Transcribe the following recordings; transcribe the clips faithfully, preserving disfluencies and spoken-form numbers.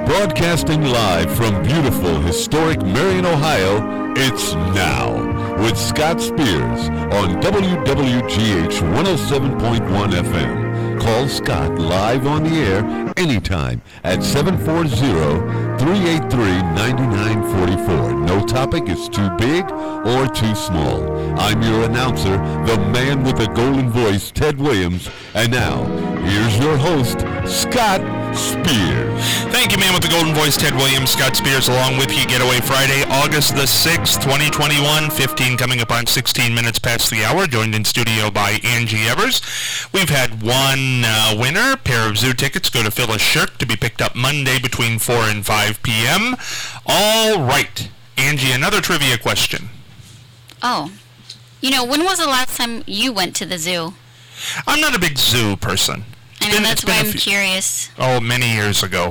Broadcasting live from beautiful, historic Marion, Ohio, it's Now with Scott Spears on W W G H one oh seven point one F M. Call Scott live on the air anytime at seven four zero, three eight three, nine nine four four. No topic is too big or too small. I'm your announcer, the man with the golden voice, Ted Williams. And now, here's your host, Scott Spears. Thank you, man with the golden voice, Ted Williams. Scott Spears along with you. Getaway Friday, August the sixth, twenty twenty-one. fifteen coming up on sixteen minutes past the hour. Joined in studio by Angie Evers. We've had one uh, winner. Pair of zoo tickets go to Phyllis Shirk to be picked up Monday between four and five p.m. All right. Angie, another trivia question. Oh. You know, when was the last time you went to the zoo? I'm not a big zoo person. I know, that's why I'm few, curious. Oh, many years ago.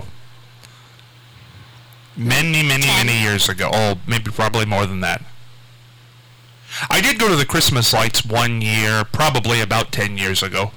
Many, many, Ten. many years ago. Oh, maybe probably more than that. I did go to the Christmas lights one year, probably about ten years ago.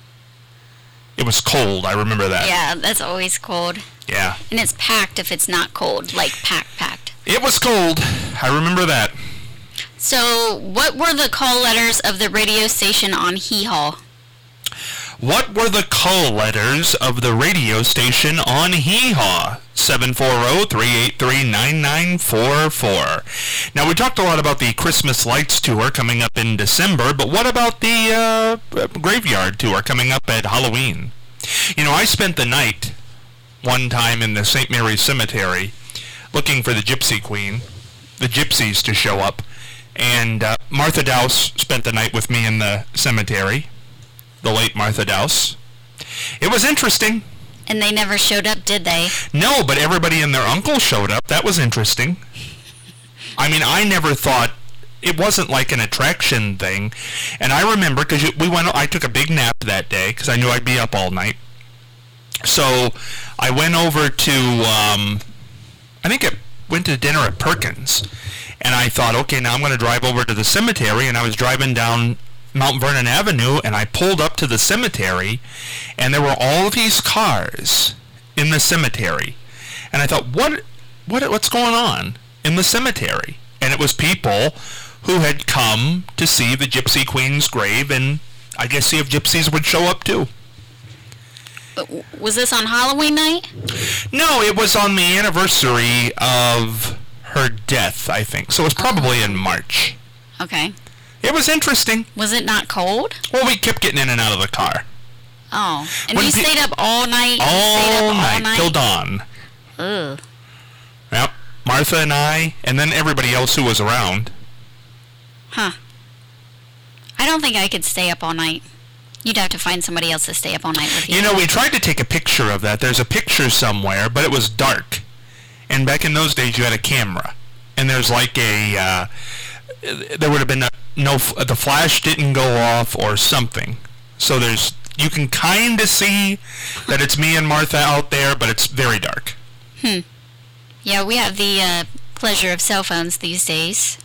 It was cold, I remember that. Yeah, that's always cold. Yeah. And it's packed if it's not cold, like packed, packed. It was cold. I remember that. So, what were the call letters of the radio station on Hee Haw? What were the call letters of the radio station on Hee Haw? seven four zero, three eight three, nine nine four four. Now, we talked a lot about the Christmas Lights Tour coming up in December, but what about the uh, Graveyard Tour coming up at Halloween? You know, I spent the night one time in the Saint Mary's Cemetery looking for the Gypsy Queen, the Gypsies to show up, and uh, Martha Dowse spent the night with me in the cemetery. The late Martha Dowse. It was interesting. And they never showed up, did they? No, but everybody and their uncle showed up. That was interesting. I mean, I never thought, it wasn't like an attraction thing. And I remember, because we went, I took a big nap that day, because I knew I'd be up all night. So, I went over to, um, I think I went to dinner at Perkins. And I thought, okay, now I'm going to drive over to the cemetery. And I was driving down Mount Vernon Avenue, and I pulled up to the cemetery, and there were all of these cars in the cemetery. And I thought, what, what, what's going on in the cemetery? And it was people who had come to see the Gypsy Queen's grave, and I guess see if gypsies would show up too. But was this on Halloween night? No, it was on the anniversary of her death, I think. So it was probably in March. Okay. It was interesting. Was it not cold? Well, we kept getting in and out of the car. Oh. And when you pe- stayed up all night? All, stayed up all night, night? till dawn. Ugh. Yep. Martha and I, and then everybody else who was around. Huh. I don't think I could stay up all night. You'd have to find somebody else to stay up all night with you. You know, we tried to take a picture of that. There's a picture somewhere, but it was dark. And back in those days, you had a camera. And there's like a... Uh, there would have been a, no, the flash didn't go off or something. So there's, you can kind of see that it's me and Martha out there, but it's very dark. Hmm. Yeah, we have the uh, pleasure of cell phones these days.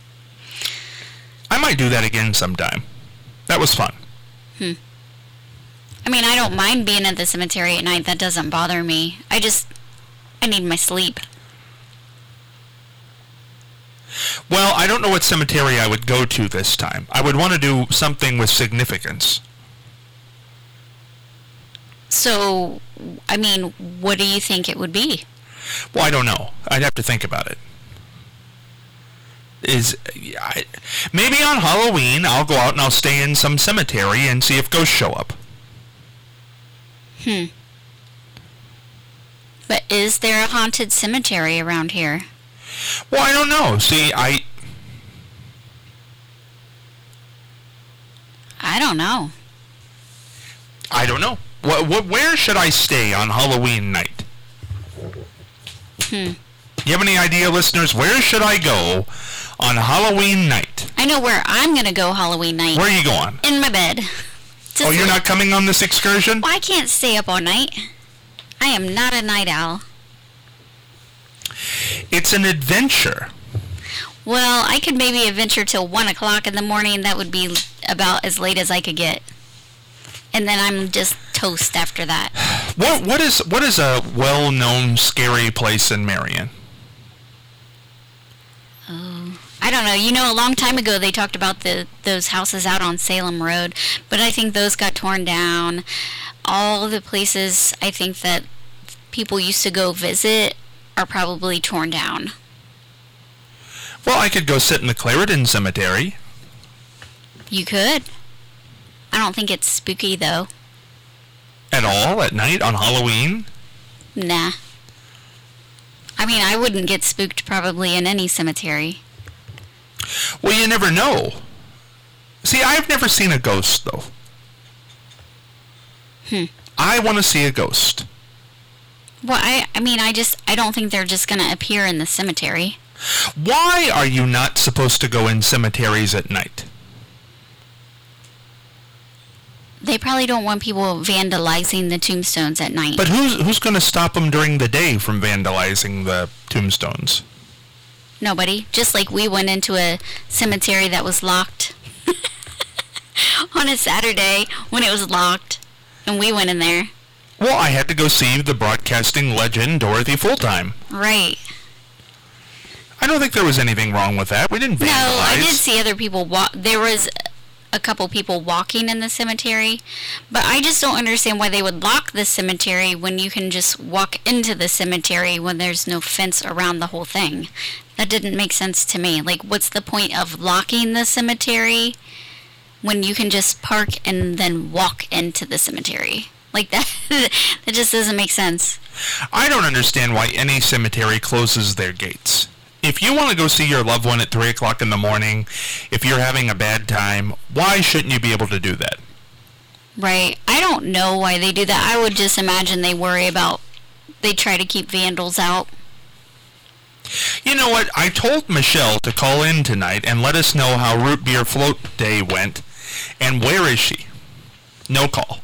I might do that again sometime. That was fun. Hmm. I mean, I don't mind being at the cemetery at night. That doesn't bother me. I just, I need my sleep. Well, I don't know what cemetery I would go to this time. I would want to do something with significance. So, I mean, what do you think it would be? Well, I don't know. I'd have to think about it. Is I, maybe on Halloween I'll go out and I'll stay in some cemetery and see if ghosts show up. Hmm. But is there a haunted cemetery around here? Well, I don't know. See, I... I don't know. I don't know. What, what, where should I stay on Halloween night? Hmm. You have any idea, listeners? Where should I go on Halloween night? I know where I'm going to go Halloween night. Where are you going? In my bed. Oh, you're not coming on this excursion? Well, I can't stay up all night. I am not a night owl. It's an adventure. Well, I could maybe adventure till one o'clock in the morning. That would be about as late as I could get. And then I'm just toast after that. What what is what is a well-known scary place in Marion? Oh, I don't know. You know, a long time ago they talked about the those houses out on Salem Road, but I think those got torn down. All the places I think that people used to go visit are probably torn down. Well, I could go sit in the Clarendon Cemetery. You could. I don't think it's spooky, though. At all? At night? On Halloween? Nah. I mean, I wouldn't get spooked probably in any cemetery. Well, you never know. See, I've never seen a ghost, though. Hmm. I want to see a ghost. Well, I, I mean, I just, I don't think they're just going to appear in the cemetery. Why are you not supposed to go in cemeteries at night? They probably don't want people vandalizing the tombstones at night. But who's who's going to stop them during the day from vandalizing the tombstones? Nobody. Just like we went into a cemetery that was locked on a Saturday when it was locked, and we went in there. Well, I had to go see the broadcasting legend Dorothy Fulltime. Right. I don't think there was anything wrong with that. We didn't vandalize. No, I did see other people walk. There was a couple people walking in the cemetery, but I just don't understand why they would lock the cemetery when you can just walk into the cemetery when there's no fence around the whole thing. That didn't make sense to me. Like, what's the point of locking the cemetery when you can just park and then walk into the cemetery? Like, that, that just doesn't make sense. I don't understand why any cemetery closes their gates. If you want to go see your loved one at three o'clock in the morning, if you're having a bad time, why shouldn't you be able to do that? Right. I don't know why they do that. I would just imagine they worry about, they try to keep vandals out. You know what? I told Michelle to call in tonight and let us know how Root Beer Float Day went. And where is she? No call.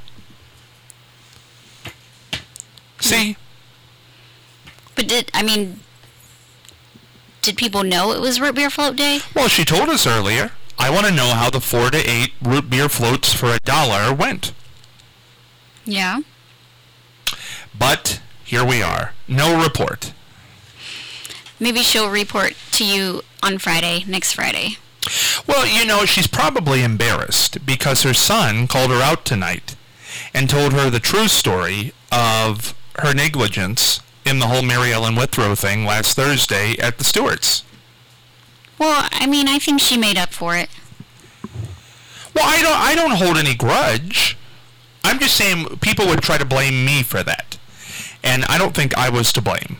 See? But did, I mean... Did people know it was Root Beer Float Day? Well, she told us earlier. I want to know how the four to eight root beer floats for a dollar went. Yeah. But here we are. No report. Maybe she'll report to you on Friday, next Friday. Well, you know, she's probably embarrassed because her son called her out tonight and told her the true story of her negligence in the whole Mary Ellen Withrow thing last Thursday at the Stewarts. Well, I mean, I think she made up for it. Well, I don't I don't hold any grudge. I'm just saying people would try to blame me for that. And I don't think I was to blame.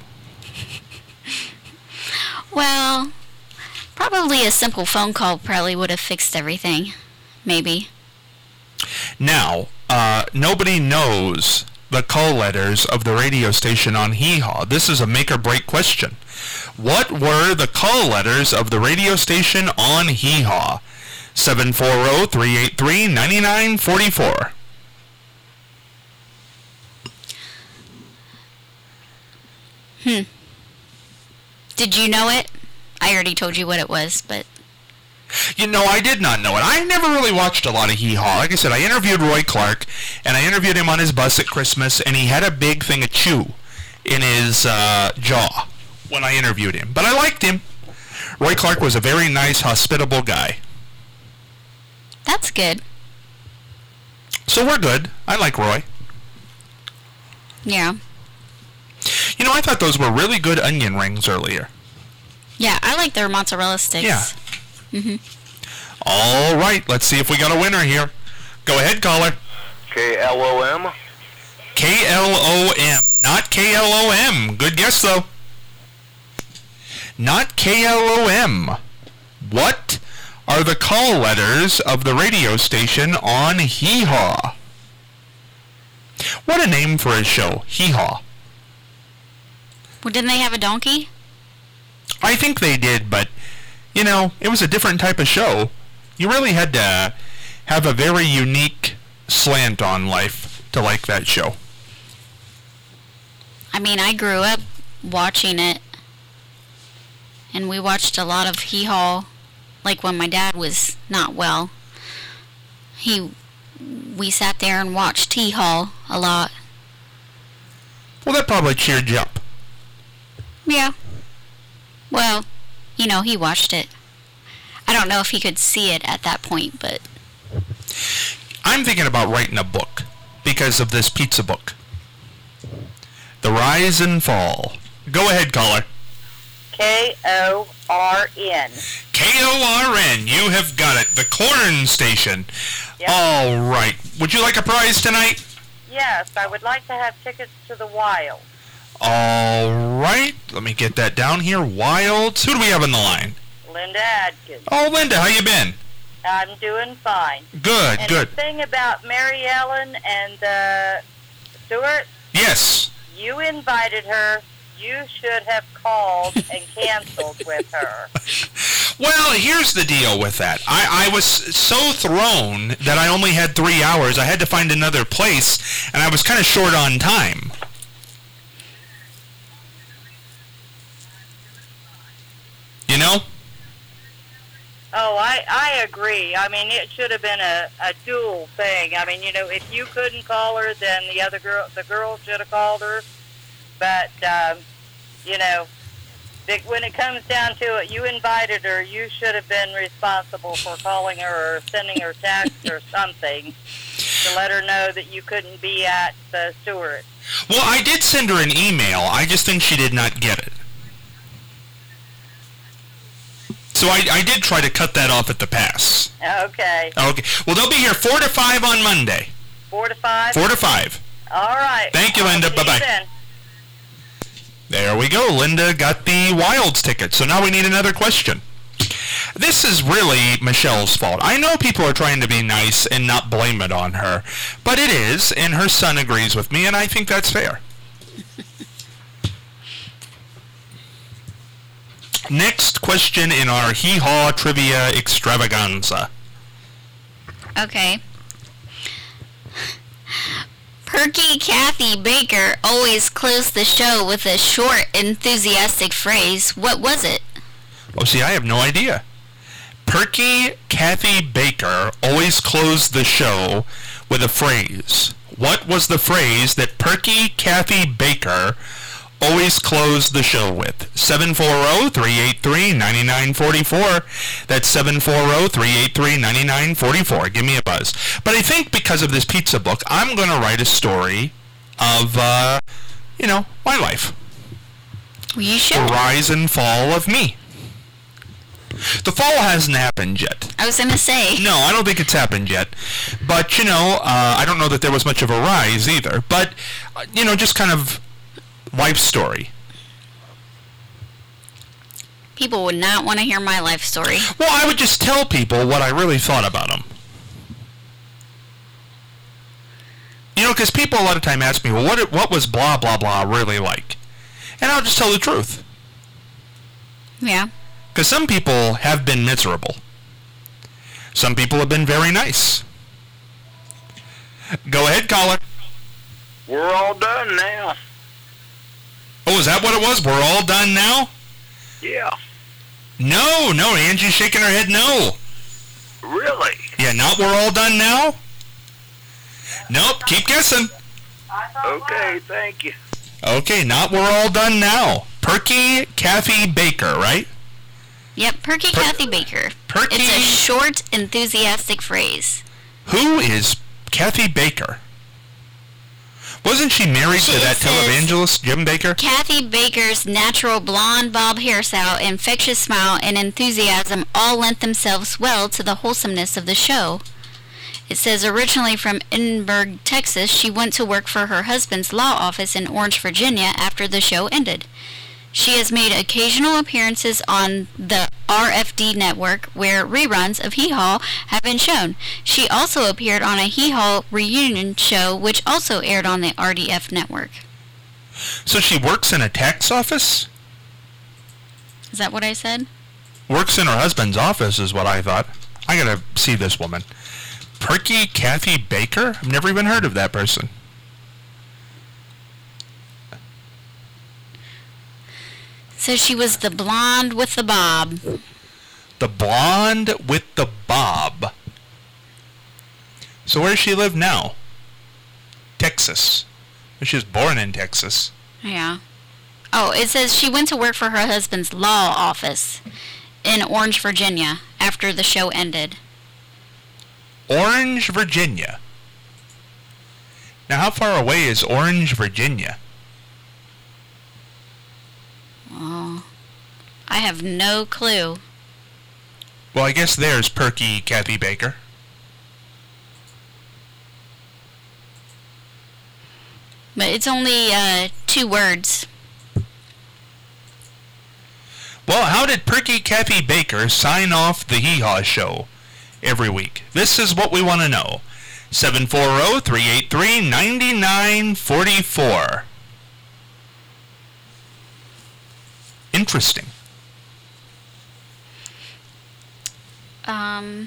Well, probably a simple phone call probably would have fixed everything. Maybe. Now, uh, nobody knows the call letters of the radio station on Hee Haw. This is a make-or-break question. What were the call letters of the radio station on Hee Haw? seven four zero, three eight three, nine nine four four. Hmm. Did you know it? I already told you what it was, but... You know, I did not know it. I never really watched a lot of Hee Haw. Like I said, I interviewed Roy Clark, and I interviewed him on his bus at Christmas, and he had a big thing of chew in his uh, jaw when I interviewed him. But I liked him. Roy Clark was a very nice, hospitable guy. That's good. So we're good. I like Roy. Yeah. You know, I thought those were really good onion rings earlier. Yeah, I like their mozzarella sticks. Yeah. Mm-hmm. All right, let's see if we got a winner here. Go ahead, caller. K L O M? K L O M, not K L O M. Good guess, though. Not K L O M. What are the call letters of the radio station on Hee Haw? What a name for a show, Hee Haw. Well, didn't they have a donkey? I think they did, but, you know, it was a different type of show. You really had to have a very unique slant on life to like that show. I mean, I grew up watching it, and we watched a lot of Hee Haw, like when my dad was not well. He we sat there and watched T-Hall a lot. Well, that probably cheered you up. Yeah. Well, you know, he watched it. I don't know if he could see it at that point, but... I'm thinking about writing a book because of this pizza book. The Rise and Fall. Go ahead, caller. K O R N. K O R N. You have got it. The Corn Station. Yep. All right. Would you like a prize tonight? Yes, I would like to have tickets to the Wild. All right. Let me get that down here. Wilds. Who do we have on the line? Linda Adkins. Oh, Linda. How you been? I'm doing fine. Good, and good. the thing about Mary Ellen and uh, Stuart, Yes. you invited her. You should have called and canceled with her. Well, here's the deal with that. I, I was so thrown that I only had three hours. I had to find another place, and I was kind of short on time. You know? Oh, I, I agree. I mean, it should have been a, a dual thing. I mean, you know, if you couldn't call her, then the other girl, the girl should have called her. But, um, you know, the, when it comes down to it, you invited her. You should have been responsible for calling her or sending her text or something to let her know that you couldn't be at the Stewart. Well, I did send her an email. I just think she did not get it. So I, I did try to cut that off at the pass. Okay. Okay. Well, they'll be here four to five on Monday. Four to five? Four to five. All right. Thank you, Linda. I'll see you Bye-bye. then. There we go. Linda got the Wilds ticket. So now we need another question. This is really Michelle's fault. I know people are trying to be nice and not blame it on her, but it is, and her son agrees with me, and I think that's fair. Next question in our Hee-Haw Trivia Extravaganza. Okay. Perky Kathy Baker always closed the show with a short, enthusiastic phrase. What was it? Oh, see, I have no idea. Perky Kathy Baker always closed the show with a phrase. What was the phrase that Perky Kathy Baker always closed the show with? seven four zero, three eight three, nine nine four four. That's seven four zero, three eight three, nine nine four four. Give me a buzz. But I think because of this pizza book, I'm going to write a story of, uh, you know, my life. You should. The rise and fall of me. The fall hasn't happened yet. I was going to say. No, I don't think it's happened yet. But, you know, uh, I don't know that there was much of a rise either. But, uh, you know, just kind of life story. People would not want to hear my life story. Well, I would just tell people what I really thought about them. You know, because people a lot of time ask me, well, what, what was blah, blah, blah really like? And I'll just tell the truth. Yeah. Because some people have been miserable. Some people have been very nice. Go ahead, caller. We're all done now. Oh, is that what it was? We're all done now? Yeah. No, no, Angie's shaking her head no. Really? Yeah, not we're all done now? Nope, keep guessing. Okay, thank you. Okay, not we're all done now. Perky Kathy Baker, right? Yep, Perky Per- Kathy Baker. Perky- It's a short, enthusiastic phrase. Who is Kathy Baker? Wasn't she married She to that says- televangelist, Jim Baker? Kathy Baker's natural blonde bob hairstyle, infectious smile, and enthusiasm all lent themselves well to the wholesomeness of the show. It says originally from Edinburgh, Texas, she went to work for her husband's law office in Orange, Virginia after the show ended. She has made occasional appearances on the R F D network, where reruns of Hee Haw have been shown. She also appeared on a Hee Haw reunion show, which also aired on the R D F network. So she works in a tax office? Is that what I said? Works in her husband's office is what I thought. I gotta see this woman. Perky Kathy Baker? I've never even heard of that person. So she was the blonde with the bob. The blonde with the bob. So where does she live now? Texas. She was born in Texas. Yeah. Oh, it says she went to work for her husband's law office in Orange, Virginia, after the show ended. Orange, Virginia. Now, how far away is Orange, Virginia? Oh, I have no clue. Well, I guess there's perky Kathy Baker. But it's only uh, two words. Well, how did perky Kathy Baker sign off the Hee Haw Show every week? This is what we want to know. seven four zero, three eight three, nine nine four four. Interesting. Um,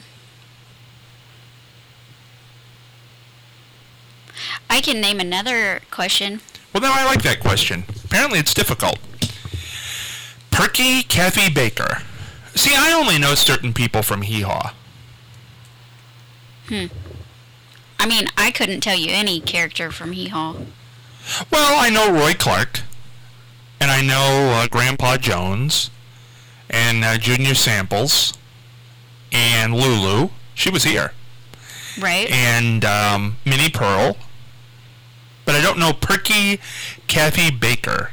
I can name another question. Well, now I like that question. Apparently it's difficult. Perky Kathy Baker. See, I only know certain people from Hee Haw. Hmm. I mean, I couldn't tell you any character from Hee Haw. Well, I know Roy Clark, and I know uh, Grandpa Jones, and uh, Junior Samples, and Lulu. She was here. Right. And um, Minnie Pearl. But I don't know Perky Kathy Baker.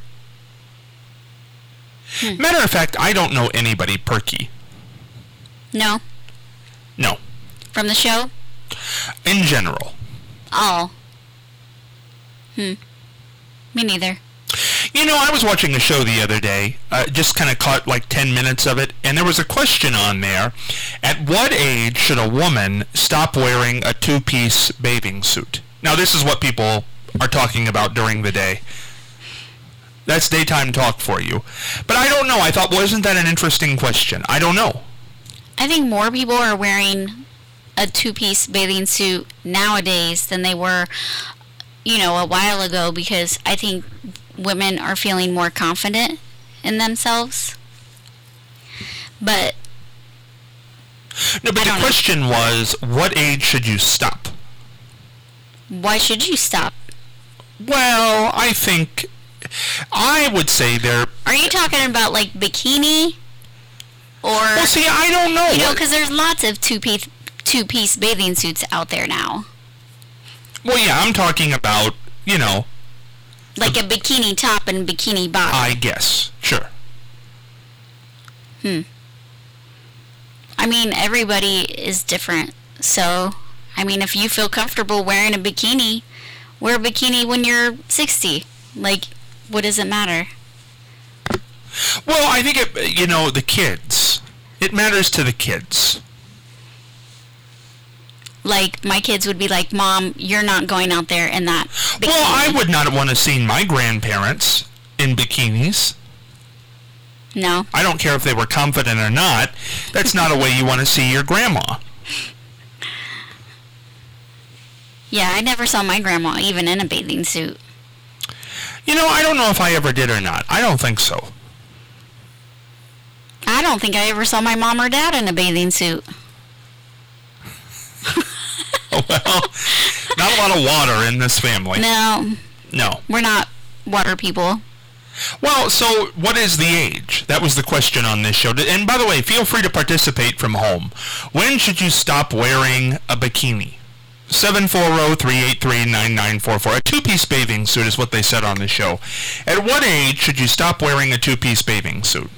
Hmm. Matter of fact, I don't know anybody perky. No. No. From the show? In general. Oh. Hmm. Me neither. You know, I was watching a show the other day, uh, just kind of caught like ten minutes of it, and there was a question on there. At what age should a woman stop wearing a two-piece bathing suit? Now, this is what people are talking about during the day. That's daytime talk for you. But I don't know. I thought, wasn't that an interesting question? I don't know. I think more people are wearing a two-piece bathing suit nowadays than they were, you know, a while ago, because I think women are feeling more confident in themselves. But no, but the question was, what age should you stop? Why should you stop? Well, I think I would say there. Are you talking about like bikini, or? Well, see, I don't know. You know, because there's lots of two-piece two-piece bathing suits out there now. Well, yeah, I'm talking about, you know, like a bikini top and bikini bottom. I guess, sure. Hmm. I mean, everybody is different, so I mean, if you feel comfortable wearing a bikini, wear a bikini when you're sixty. Like, what does it matter? Well, I think, it, you know, the kids. It matters to the kids. Like, my kids would be like, Mom, you're not going out there in that bikini. Well, I would not want to see my grandparents in bikinis. No. I don't care if they were confident or not. That's not a way you want to see your grandma. Yeah, I never saw my grandma even in a bathing suit. You know, I don't know if I ever did or not. I don't think so. I don't think I ever saw my mom or dad in a bathing suit. Well, not a lot of water in this family. No. No. We're not water people. Well, so what is the age? That was the question on this show. And by the way, feel free to participate from home. When should you stop wearing a bikini? seven four zero, three eight three, nine nine four four. A two-piece bathing suit is what they said on the show. At what age should you stop wearing a two-piece bathing suit?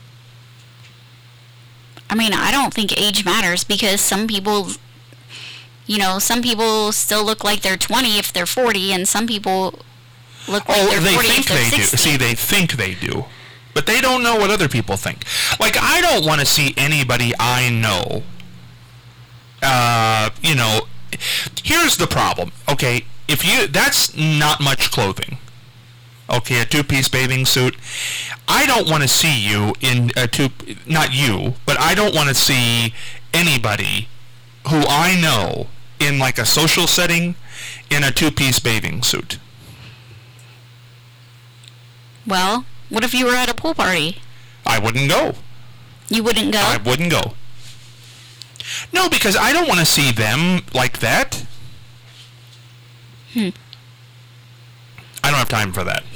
I mean, I don't think age matters, because some people, you know, some people still look like they're twenty if they're forty, and some people look like Oh, they're they forty think if they're they do. sixty. See, they think they do. But they don't know what other people think. Like, I don't want to see anybody I know, uh, you know, here's the problem, okay? If you, that's not much clothing. Okay, a two-piece bathing suit. I don't want to see you in a two, not you, but I don't want to see anybody who I know in like a social setting in a two-piece bathing suit. Well, what if you were at a pool party? I wouldn't go. You wouldn't go? I wouldn't go. No, because I don't want to see them like that. Hmm. I don't have time for that.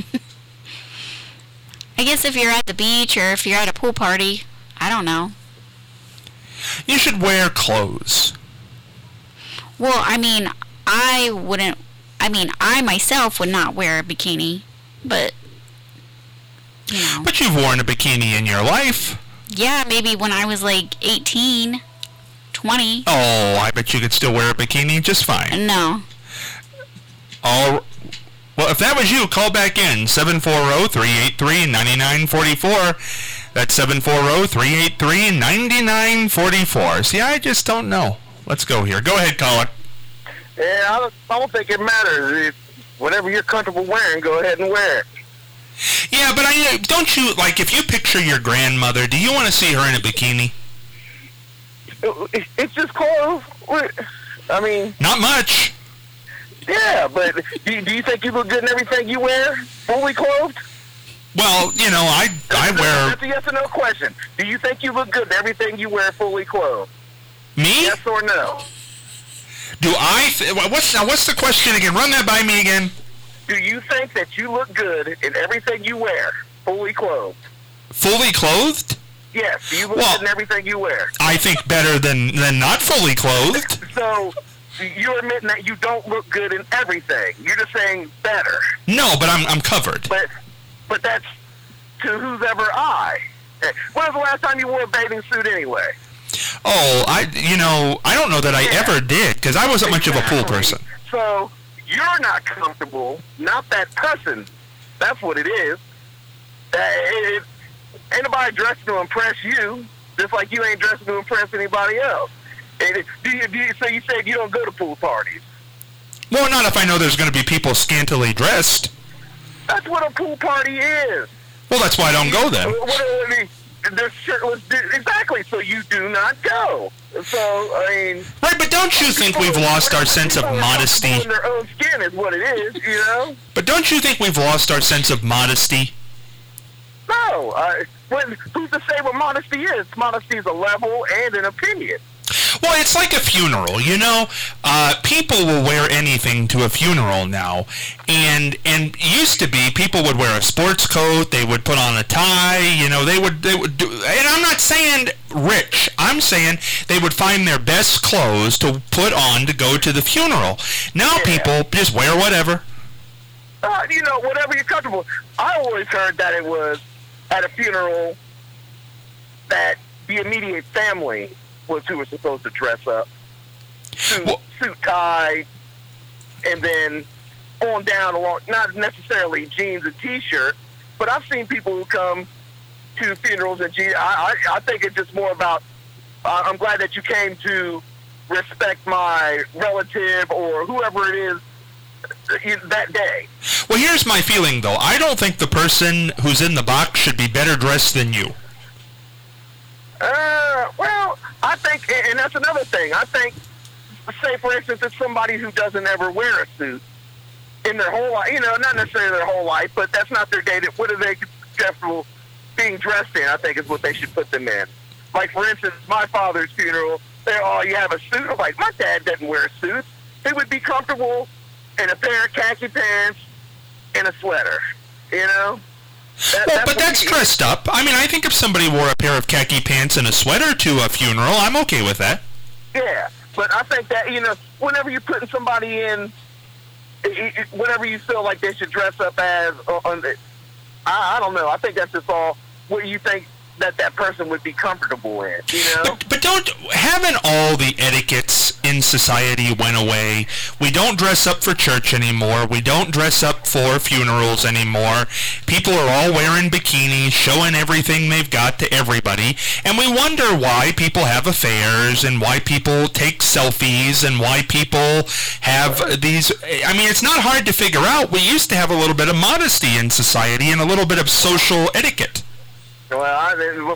I guess if you're at the beach or if you're at a pool party, I don't know. You should wear clothes. Well, I mean, I wouldn't, I mean, I myself would not wear a bikini, but, you know. But you've worn a bikini in your life. Yeah, maybe when I was like eighteen, twenty. Oh, I bet you could still wear a bikini just fine. No. All, well, if that was you, call back in, seven four zero, three eight three, nine nine four four. That's seven four zero, three eight three, nine nine four four. See, I just don't know. Let's go here. Go ahead, caller. Yeah, I don't, I don't think it matters. If whatever you're comfortable wearing, go ahead and wear it. Yeah, but I don't you, like, if you picture your grandmother, do you want to see her in a bikini? It, it's just clothes. I mean... Not much. Yeah, but do, do you think you look good in everything you wear, fully clothed? Well, you know, I I wear... That's a yes or no question. Do you think you look good in everything you wear, fully clothed? Me? Yes or no? Do I... Th- what's now? What's the question again? Run that by me again. Do you think that you look good in everything you wear, fully clothed? Fully clothed? Yes. Do you look Well, good in everything you wear? I think better than, than not fully clothed. So... You're admitting that you don't look good in everything. You're just saying better. No, but I'm I'm covered. But but that's to whose ever eye. When was the last time you wore a bathing suit anyway? Oh, I you know, I don't know that I Yeah. ever did, because I wasn't much of a pool Exactly. person. So you're not comfortable, not that person. That's what it is. That it, ain't nobody dressed to impress you, just like you ain't dressed to impress anybody else. And it, do you, do you, so you said you don't go to pool parties. Well, not if I know there's going to be people scantily dressed. That's what a pool party is. Well, that's why I don't go then. What, what, I mean, they're shirtless. Exactly. So you do not go. So I mean. Right, but don't you think we've lost our sense of modesty? In their own skin is what it is, you know. But don't you think we've lost our sense of modesty? No. I, when, who's to say what modesty is? Modesty is a level and an opinion. Well, it's like a funeral, you know. Uh, people will wear anything to a funeral now, and and it used to be people would wear a sports coat, they would put on a tie, you know, they would they would do. And I'm not saying rich. I'm saying they would find their best clothes to put on to go to the funeral. Now Yeah. people just wear whatever. Uh, you know, whatever you're comfortable. I always heard that it was at a funeral that the immediate family was who was supposed to dress up. Suit, Well- suit tie, and then on down along, not necessarily jeans and T-shirt, but I've seen people who come to funerals in jeans. I, I, I think it's just more about, uh, I'm glad that you came to respect my relative or whoever it is uh, that day. Well, here's my feeling, though. I don't think the person who's in the box should be better dressed than you. Uh, well, I think, and that's another thing. I think, say for instance, it's somebody who doesn't ever wear a suit in their whole life. You know, not necessarily their whole life, but that's not their day. That what are they comfortable being dressed in? I think is what they should put them in. Like for instance, my father's funeral. They oh, you have a suit. I'm like, my dad doesn't wear suits. He would be comfortable in a pair of khaki pants and a sweater. You know. That, Well, that's but what that's he- dressed up. I mean, I think if somebody wore a pair of khaki pants and a sweater to a funeral, I'm okay with that. Yeah, but I think that, you know, whenever you're putting somebody in, it, it, whatever you feel like they should dress up as, uh, on the, I, I don't know. I think that's just all what you think that that person would be comfortable in, you know? But, but don't, haven't all the etiquettes in society went away? We don't dress up for church anymore. We don't dress up for funerals anymore. People are all wearing bikinis, showing everything they've got to everybody. And we wonder why people have affairs and why people take selfies and why people have these... I mean, it's not hard to figure out. We used to have a little bit of modesty in society and a little bit of social etiquette. Well, I,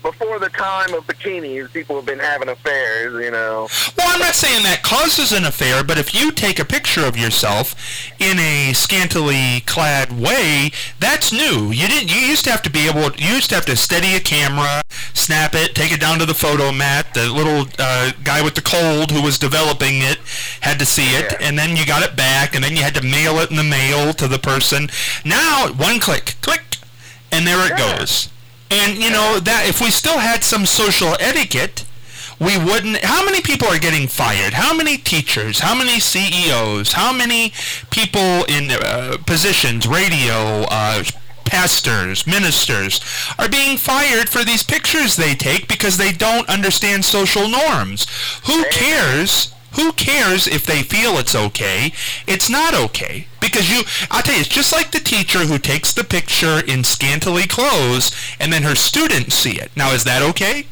before the time of bikinis, people have been having affairs, you know. Well, I'm not saying that causes an affair, but if you take a picture of yourself in a scantily clad way, that's new. You didn't. You used to have to be able. You used to have to steady a camera, snap it, take it down to the photo mat. The little uh, guy with the cold who was developing it had to see it, Yeah. and then you got it back, and then you had to mail it in the mail to the person. Now, one click, click, and there it Yeah. goes. And, you know, that if we still had some social etiquette, we wouldn't... How many people are getting fired? How many teachers? How many C E Os? How many people in uh, positions, radio, uh, pastors, ministers, are being fired for these pictures they take because they don't understand social norms? Who cares... Who cares if they feel it's okay? It's not okay. Because you, I'll tell you, it's just like the teacher who takes the picture in scantily clothes and then her students see it. Now, is that okay?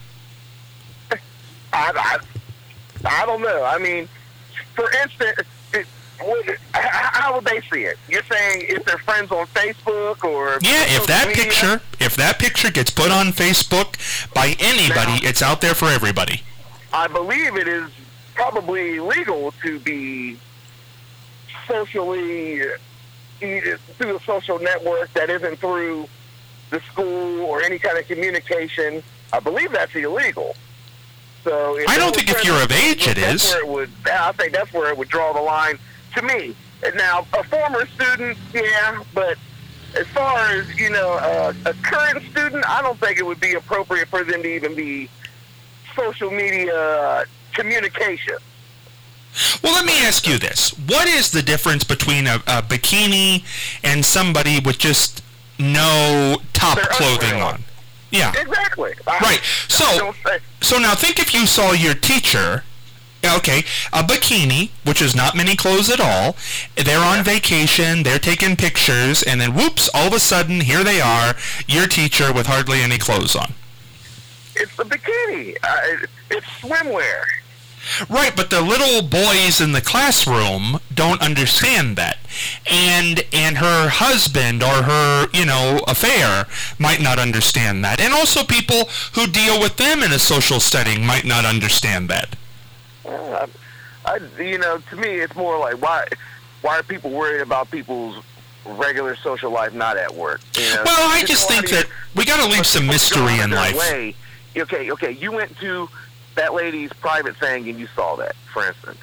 I, I, I don't know. I mean, for instance, it, would, how would they see it? You're saying if they're friends on Facebook or... Yeah, if that media? picture, if that picture gets put on Facebook by anybody, Now, it's out there for everybody. I believe it is probably legal to be socially through a social network that isn't through the school or any kind of communication. I believe that's illegal. So I don't think if you're of age it that's is. Where it would, I think that's where it would draw the line to me. And now, a former student, yeah, but as far as, you know, uh, a current student, I don't think it would be appropriate for them to even be social media communication. Well, let me ask you this. What is the difference between a, a bikini and somebody with just no top Their clothing underwear. on? Yeah. Exactly. I- Right. I So, don't say- so now think if you saw your teacher, okay, a bikini, which is not many clothes at all, they're on vacation, they're taking pictures, and then whoops, all of a sudden, here they are, your teacher with hardly any clothes on. It's the bikini. Uh, it's swimwear. Right, but the little boys in the classroom don't understand that. And and her husband or her, you know, affair might not understand that. And also people who deal with them in a social setting might not understand that. Uh, I, you know, to me, it's more like why why are people worried about people's regular social life not at work? You know? Well, I It's just a lot think easier that we got to leave some for people to go mystery out in of their life. way. Okay, okay, you went to that lady's private thing and you saw that, for instance.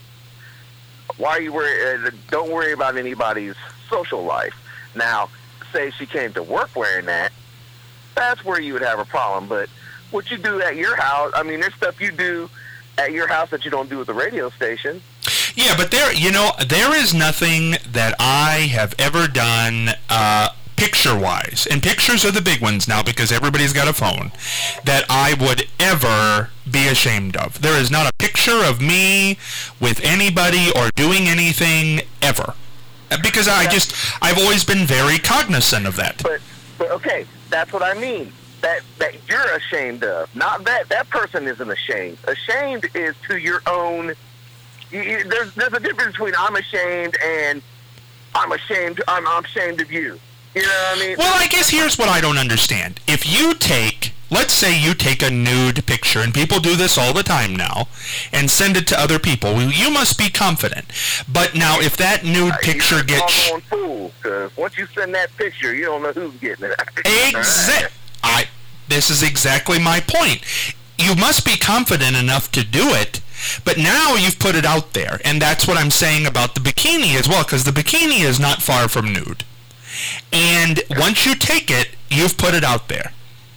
Why are you worried? Uh, don't worry about anybody's social life. Now, say she came to work wearing that, that's where you would have a problem. But what you do at your house, I mean, there's stuff you do at your house that you don't do at the radio station. Yeah, but there, you know, there is nothing that I have ever done uh, picture-wise, and pictures are the big ones now because everybody's got a phone, that I would ever be ashamed of. There is not a picture of me with anybody or doing anything ever. Because I just, I've always been very cognizant of that. But, but okay, that's what I mean. That that you're ashamed of. Not that that person isn't ashamed. Ashamed is to your own. You, you, there's there's a difference between I'm ashamed and I'm ashamed. I'm I'm ashamed of you. You know what I mean? Well, I guess here's what I don't understand. If you take, let's say you take a nude picture, and people do this all the time now, and send it to other people, well, you must be confident. But now, if that nude Uh, picture you're a gets... doggone fool, 'cause once you send that picture, you don't know who's getting it. Exact. I. This is exactly my point. You must be confident enough to do it, but now you've put it out there, and that's what I'm saying about the bikini as well, because the bikini is not far from nude. And once you take it, you've put it out there.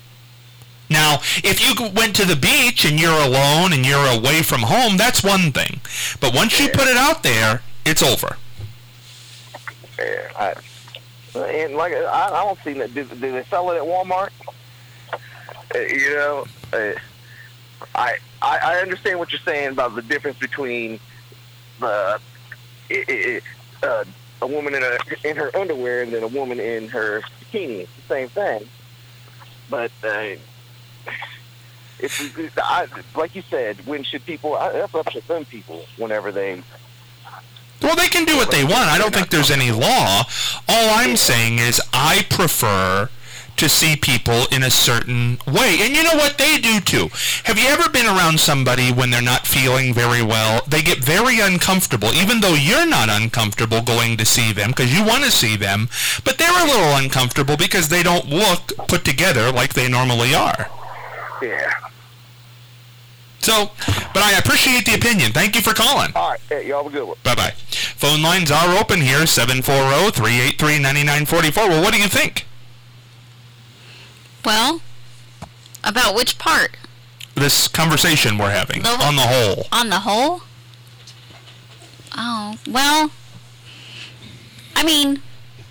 Now, if you went to the beach and you're alone and you're away from home, that's one thing. But once you put it out there, it's over. Yeah, I, and like I, I don't see that. Do, do they sell it at Walmart? Uh, you know, uh, I, I I understand what you're saying about the difference between uh, it, it, uh, a woman in a in her underwear and then a woman in her bikini. It's the same thing, but uh, if I, like you said, when should people? I, that's up to some people. Whenever they. Well, they can do what they want. I don't think there's any law. All I'm saying is I prefer to see people in a certain way. And you know what? They do too. Have you ever been around somebody when they're not feeling very well? They get very uncomfortable, even though you're not uncomfortable going to see them because you want to see them, but they're a little uncomfortable because they don't look put together like they normally are. Yeah. So, but I appreciate the opinion. Thank you for calling. All right. Hey, y'all have a good one. Bye-bye. Phone lines are open here, seven four zero, three eight three, nine nine four four. Well, what do you think? Well, about which part? This conversation we're having, The- on the whole. On the whole? Oh, well, I mean,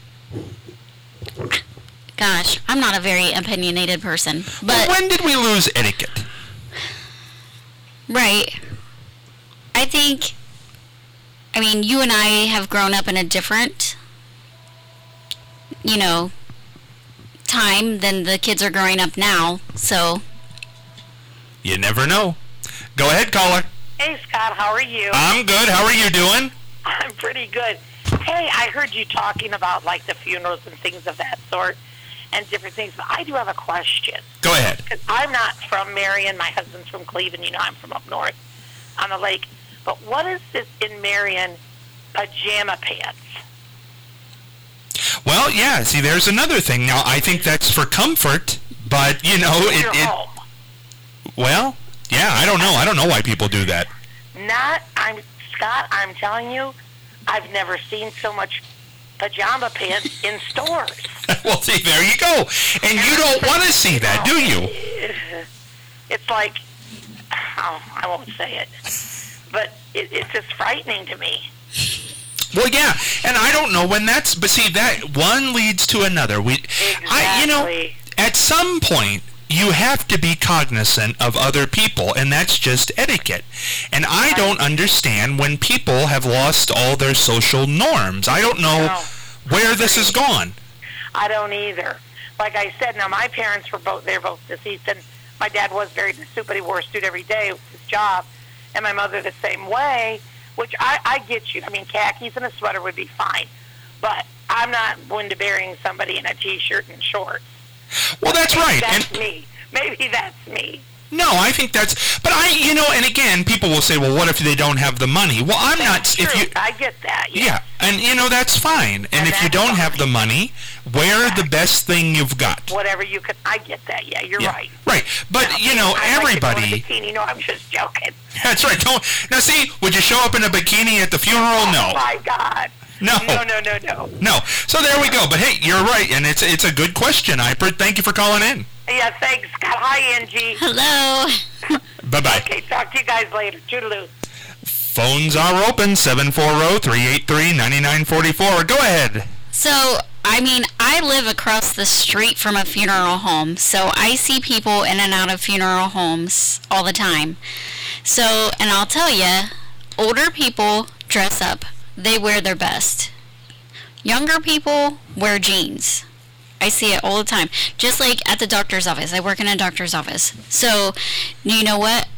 gosh, I'm not a very opinionated person, but, When did we lose etiquette? right, I think, I mean, you and I have grown up in a different, you know, time than the kids are growing up now, so, You never know. Go ahead, caller. Hey, Scott, how are you? I'm good. How are you doing? I'm pretty good. Hey, I heard you talking about, like, the funerals and things of that sort and different things, but I do have a question. Go ahead. Because I'm not from Marion. My husband's from Cleveland. You know, I'm from up north on the lake. But what is this in Marion, pajama pants? Well, yeah, see, there's another thing. Now, I think that's for comfort, but, you know, In it, your it home. well, yeah, I don't know. I don't know why people do that. Not, I'm, Scott, I'm telling you, I've never seen so much pajama pants in stores. Well, see, there you go. And you don't want to see that, do you? It's like, oh, I won't say it, but it, it's just frightening to me. Well, yeah, and I don't know when that's, but see, that one leads to another. We, I, you know, Exactly. at some point, you have to be cognizant of other people, and that's just etiquette. And I don't understand when people have lost all their social norms. I don't know No. where this has gone. I don't either. Like I said, now my parents were both, they're both deceased, and my dad was very distant, but he wore a suit every day with his job, and my mother the same way, which I, I get you. I mean, khakis and a sweater would be fine, but I'm not one to burying somebody in a T-shirt and shorts. Well, that's right. That's And me. Maybe that's me. no, I think that's, but I, you know, and again, people will say, well, what if they don't have the money? Well, I'm not, That's if true. you, I get that. Yes. yeah, and you know, that's fine. And, And if you that's don't have fine. the money, wear the Correct. best thing you've got. Whatever you could. I get that. Yeah, you're Yeah, right. right. But, you know, I like to go in a everybody, bikini. No, I'm just joking. that's right. Don't, now see, would you show up in a bikini at the funeral? Oh No. my God. No. No, no, no, no. No. So there we go. But hey, you're right, and it's it's a good question, Ipert. Thank you for calling in. Yeah, thanks, Scott. Hi, Angie. hello. Bye-bye. Okay, talk to you guys later. Toodaloo. Phones are open, seven four zero, three eight three, nine nine four four. Go ahead. So, I mean, I live across the street from a funeral home, so I see people in and out of funeral homes all the time. So, and I'll tell you, older people dress up. They wear their best. Younger people wear jeans. I see it all the time. Just like at the doctor's office. I work in a doctor's office. So, you know what?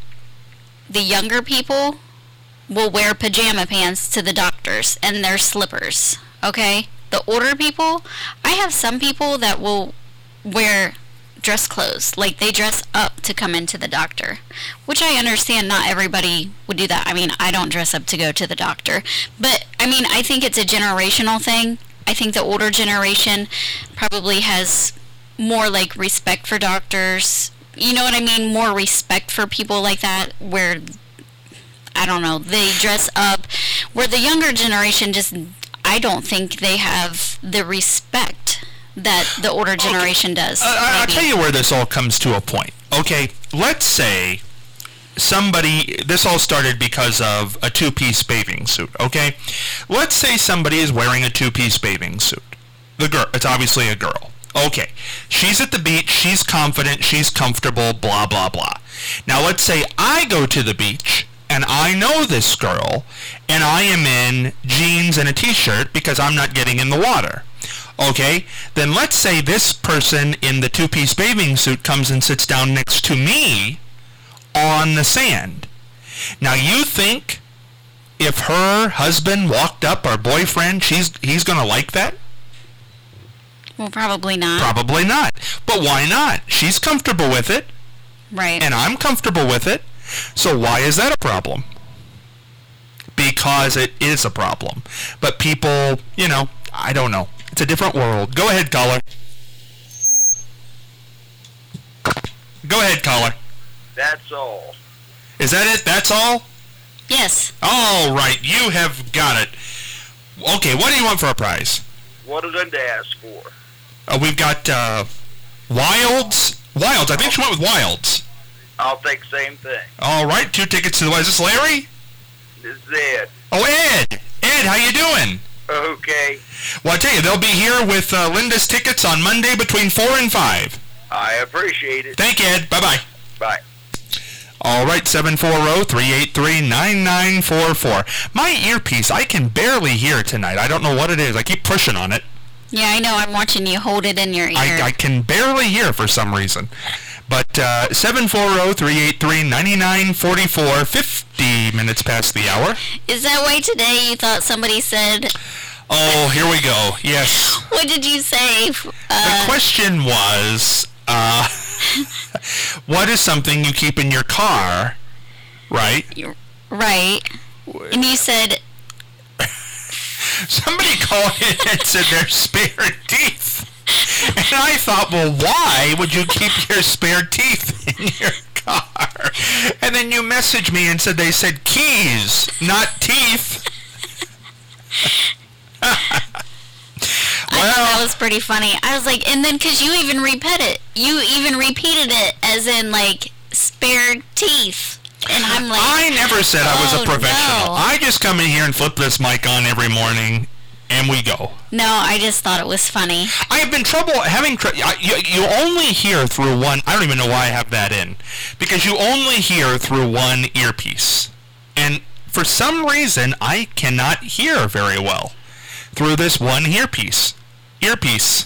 The younger people will wear pajama pants to the doctors and their slippers. Okay? The older people, I have some people that will wear dress clothes. Like, they dress up to come into the doctor. Which I understand not everybody would do that. I mean, I don't dress up to go to the doctor. But, I mean, I think it's a generational thing. I think the older generation probably has more, like, respect for doctors. You know what I mean? More respect for people like that, where, I don't know, they dress up. Where the younger generation just, I don't think they have the respect that the older generation does. Uh, I- I'll maybe. tell you where this all comes to a point. Okay, let's say somebody, this all started because of a two-piece bathing suit, okay? Let's say somebody is wearing a two-piece bathing suit. The girl, it's obviously a girl. Okay, she's at the beach, she's confident, she's comfortable, blah, blah, blah. Now let's say I go to the beach, and I know this girl, and I am in jeans and a t-shirt because I'm not getting in the water. Okay, then let's say this person in the two-piece bathing suit comes and sits down next to me on the sand. Now you think if her husband walked up, or boyfriend, she's he's going to like that? Well, probably not. Probably not. But why not? She's comfortable with it. Right. And I'm comfortable with it. So why is that a problem? Because it is a problem. But people, you know, I don't know. It's a different world. Go ahead, caller. Go ahead, caller. That's all. Is that it? That's all? Yes. All right. You have got it. Okay, what do you want for a prize? What did I ask for? Uh, we've got uh, Wilds. Wilds. I think she went with Wilds. I'll take same thing. All right. Two tickets to the... Is this Larry? This is Ed. Oh, Ed. Ed, how you doing? Okay. Well, I tell you, they'll be here with uh, Linda's tickets on Monday between four and five. I appreciate it. Thank you, Ed. Bye-bye. Bye. All right, seven four zero, three eight three, nine nine four four. My earpiece, I can barely hear tonight. I don't know what it is. I keep pushing on it. Yeah, I know. I'm watching you hold it in your ear. I, I can barely hear for some reason. But uh, seven four zero, three eight three, nine nine four four, fifty minutes past the hour. Is that why today you thought somebody said... Oh, here we go. Yes. What did you say? Uh, the question was, uh, what is something you keep in your car, right? Right. And you said... Somebody called in and said they're spare teeth. And I thought, well, why would you keep your spare teeth in your car? And then you messaged me and said they said keys, not teeth. Well, I thought that was pretty funny. I was like, and then because you even repeat it, you even repeated it as in like spare teeth, and I'm like, I never said I was oh, a professional. No. I just come in here and flip this mic on every morning, and we go. No, I just thought it was funny. I have been trouble having tr- you, you only hear through one. I don't even know why I have that in, because you only hear through one earpiece, and for some reason I cannot hear very well through this one earpiece. Earpiece.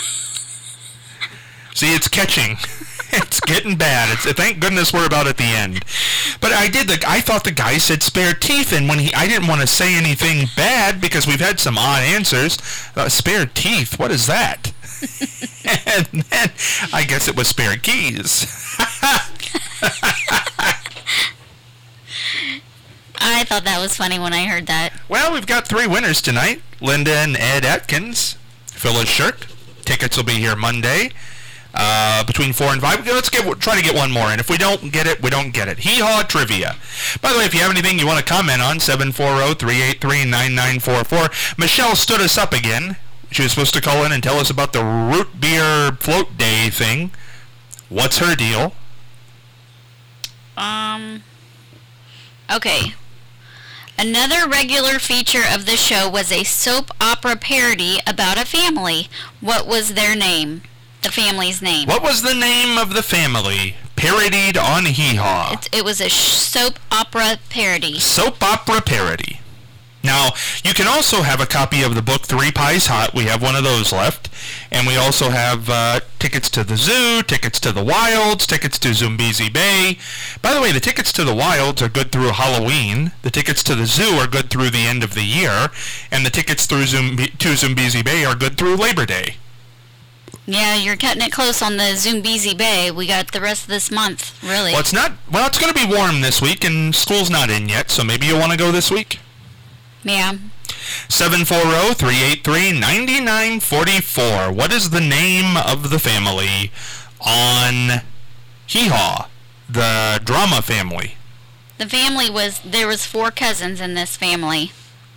See, it's catching. It's getting bad. It's thank goodness we're about at the end. But I did the. I thought the guy said spare teeth, and when he, I didn't want to say anything bad because we've had some odd answers. Uh, spare teeth. What is that? And then I guess it was spare keys. I thought that was funny when I heard that. Well, we've got three winners tonight. Linda and Ed Atkins. Phyllis Shirk. Tickets will be here Monday uh, between four and five. Let's get try to get one more, and if we don't get it, we don't get it. Hee-haw trivia. By the way, if you have anything you want to comment on, seven four zero, three eight three, nine nine four four. Michelle stood us up again. She was supposed to call in and tell us about the root beer float day thing. What's her deal? Um... Okay. Another regular feature of the show was a soap opera parody about a family. What was their name? The family's name. What was the name of the family parodied on Hee-Haw? It, it was a sh- soap opera parody. Soap opera parody. Now, you can also have a copy of the book Three Pies Hot. We have one of those left. And we also have uh, tickets to the zoo, tickets to the Wilds, tickets to Zumbizi Bay. By the way, the tickets to the Wilds are good through Halloween. The tickets to the zoo are good through the end of the year. And the tickets through Zumbi- to Zumbizi Bay are good through Labor Day. Yeah, you're cutting it close on the Zumbizi Bay. We got the rest of this month, really. Well, it's not... Well, it's going to be warm this week, and school's not in yet, so maybe you'll want to go this week. Yeah. seven four zero, three eight three, nine nine four four. What is the name of the family on Hee-Haw, the drama family? The family was... There was four cousins in this family.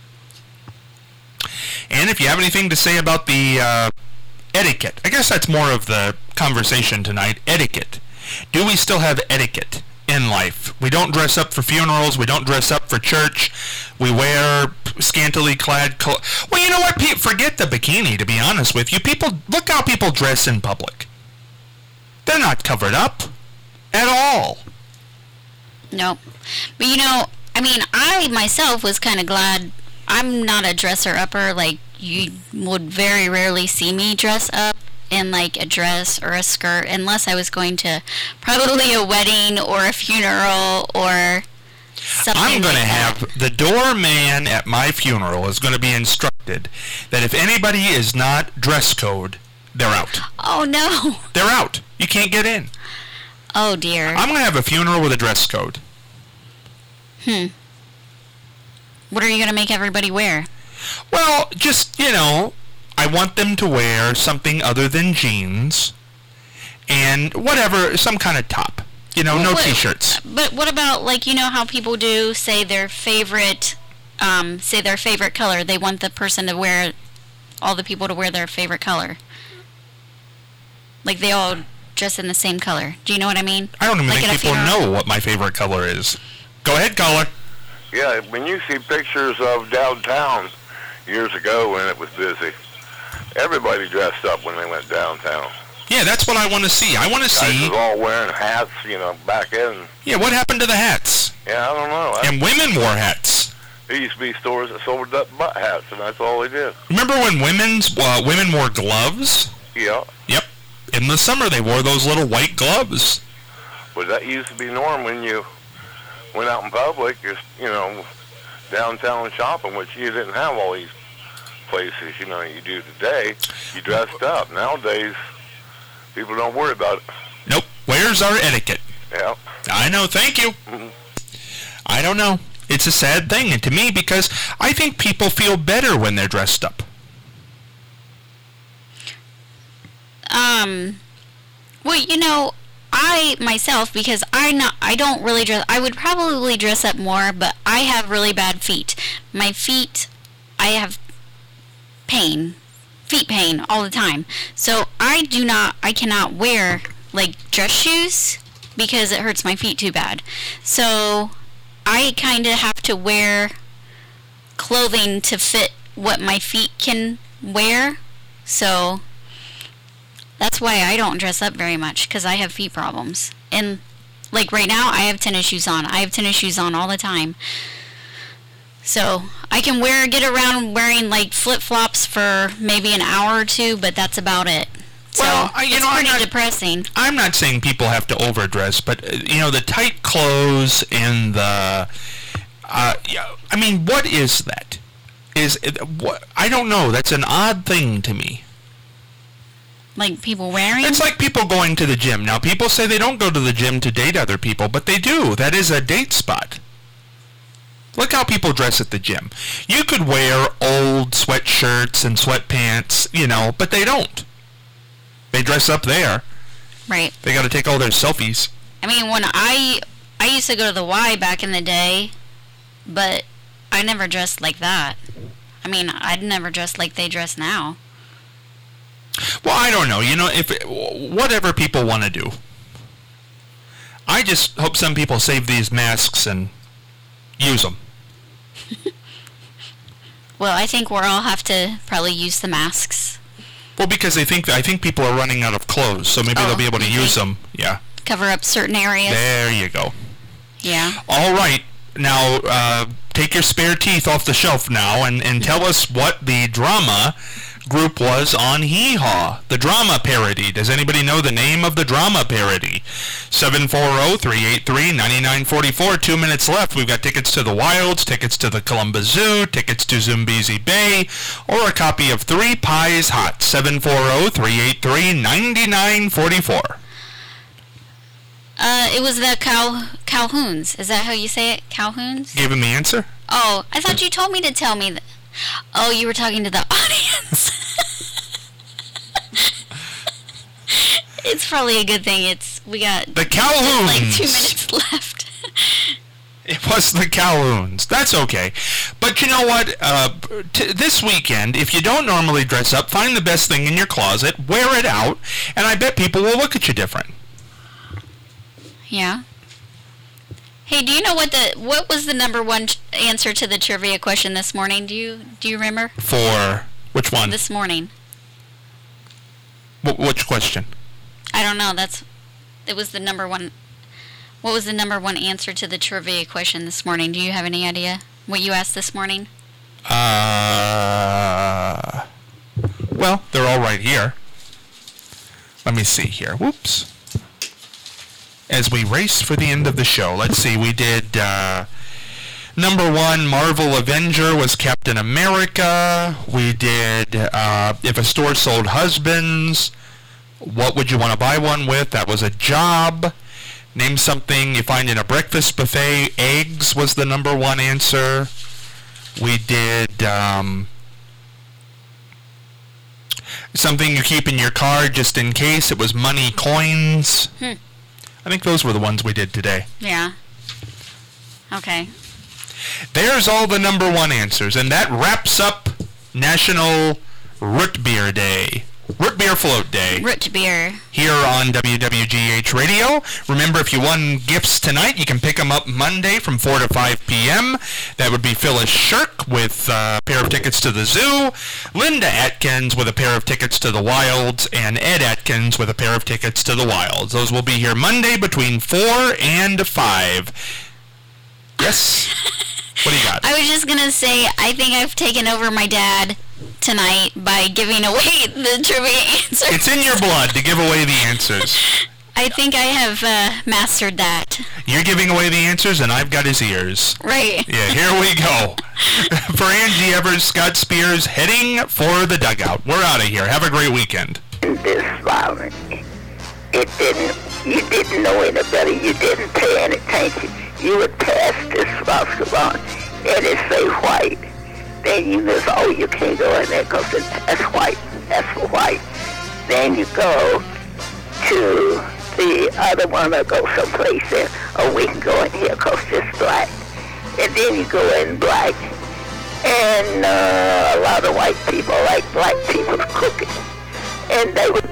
And if you have anything to say about the uh, etiquette, I guess that's more of the conversation tonight, etiquette. Do we still have etiquette in life? We don't dress up for funerals. We don't dress up for church. We wear scantily clad clothes. Well, you know what? Pe- forget the bikini, to be honest with you. People, look how people dress in public. They're not covered up at all. Nope. But, you know, I mean, I myself was kind of glad. I'm not a dresser-upper. Like, you would very rarely see me dress up in like a dress or a skirt unless I was going to probably a wedding or a funeral or something. I'm going to like have that. the doorman at my funeral is going to be instructed that if anybody is not dress code, they're out. Oh, no. They're out. You can't get in. Oh, dear. I'm going to have a funeral with a dress code. Hmm. What are you going to make everybody wear? Well, just, you know, I want them to wear something other than jeans and whatever, some kind of top. You know, no What- T-shirts. But what about, like, you know how people do say their favorite, um, say their favorite color? They want the person to wear, all the people to wear their favorite color. Like, they all dress in the same color. Do you know what I mean? I don't even Like think at a people funeral. know what my favorite color is. Go ahead, caller. Yeah, when you see pictures of downtown years ago when it was busy, everybody dressed up when they went downtown. Yeah, that's what I want to see. I want to Guys see... was all wearing hats, you know, back in. Yeah, what happened to the hats? Yeah, I don't know. I, And women wore hats. there used to be stores that sold up butt hats, and that's all they did. Remember when women's uh, women wore gloves? Yeah, Yep. In the summer, they wore those little white gloves. but that used to be norm when you went out in public, just, you know, downtown shopping, which you didn't have all these places, you know, you do today. You dressed up. Nowadays, people don't worry about it. Nope. Where's our etiquette? Yeah. I know. Thank you. Mhm. I don't know. It's a sad thing, and to me, because I think people feel better when they're dressed up. Um, well, you know, I myself, because I not, I don't really dress. I would probably dress up more, but I have really bad feet. My feet, I have pain, feet pain all the time. So I do not, I cannot wear like dress shoes because it hurts my feet too bad. So I kind of have to wear clothing to fit what my feet can wear. So that's why I don't dress up very much, because I have feet problems. And, like, right now, I have tennis shoes on. I have tennis shoes on all the time. So, I can wear, get around wearing, like, flip-flops for maybe an hour or two, but that's about it. So, Well, I- you it's know, I'm pretty not- depressing. I'm not saying people have to overdress, but, uh, you know, the tight clothes and the... Uh, yeah, I mean, what is that? Is it, what? I don't know. That's an odd thing to me. Like, people wearing... It's like people going to the gym. Now, people say they don't go to the gym to date other people, but they do. That is a date spot. Look how people dress at the gym. You could wear old sweatshirts and sweatpants, you know, but they don't. They dress up there. Right. They got to take all their selfies. I mean, when I... I used to go to the Y back in the day, but I never dressed like that. I mean, I'd never dressed like they dress now. Well, I don't know. You know, if it, whatever people want to do. I just hope some people save these masks and use them. Well, I think we'll all have to probably use the masks. Well, because they think I think people are running out of clothes, so maybe Oh, they'll be able to you use think? them. Yeah. Cover up certain areas. There you go. Yeah. All right. Now, uh, take your spare teeth off the shelf now and, and tell us what the drama group was on Hee Haw. The drama parody. Does anybody know the name of the drama parody? seven four zero, three eight three, nine nine four four. Two minutes left. We've got tickets to the Wilds, tickets to the Columbus Zoo, tickets to Zambezi Bay, or a copy of Three Pies Hot. seven four zero, three eight three, nine nine four four. Uh, it was the Cal Calhouns. Is that how you say it? Calhouns? Give him the answer? Oh, I thought you told me to tell me that. Oh, you were talking to the audience. It's probably a good thing. It's we got The Calhouns. like two minutes left. It was the Calhouns. That's okay. But you know what? Uh, t- this weekend, if you don't normally dress up, find the best thing in your closet, wear it out, and I bet people will look at you different. Yeah. Hey, do you know what the what was the number one ch- answer to the trivia question this morning? Do you do you remember? For which one? This morning. Wh- which question? I don't know. That's it was the number one. What was the number one answer to the trivia question this morning? Do you have any idea what you asked this morning? Uh, well, they're all right here. Let me see here. Whoops. As we race for the end of the show, let's see. We did uh, Number one Marvel Avenger was Captain America. We did uh, If a Store Sold Husbands. What would you want to buy one with? That was a job. Name something you find in a breakfast buffet. Eggs was the number one answer. We did um, something you keep in your car just in case. It was money, coins. Hmm. I think those were the ones we did today. Yeah. Okay. There's all the number one answers, and that wraps up National Root Beer Day. Root Beer Float Day. Root beer. Here on W W G H Radio. Remember, if you won gifts tonight, you can pick them up Monday from four to five p.m. That would be Phyllis Shirk with a pair of tickets to the zoo, Linda Atkins with a pair of tickets to the Wilds, and Ed Atkins with a pair of tickets to the Wilds. Those will be here Monday between four and five. Yes? What do you got? I was just going to say, I think I've taken over my dad tonight by giving away the trivia answers. It's in your blood to give away the answers. I think I have uh, mastered that. You're giving away the answers, and I've got his ears. Right. Yeah, here we go. For Angie Evers, Scott Spears, heading for the dugout. We're out of here. Have a great weekend. This violence, it didn't, you didn't know any better. You didn't pay any attention. You would pass this Oscar on, and it say white. Then you miss, oh, you can't go in there because that's white. That's for white. Then you go to the other one or go someplace and, oh, we can go in here because it's black. And then you go in black. And uh, a lot of white people like black people's cooking. And they would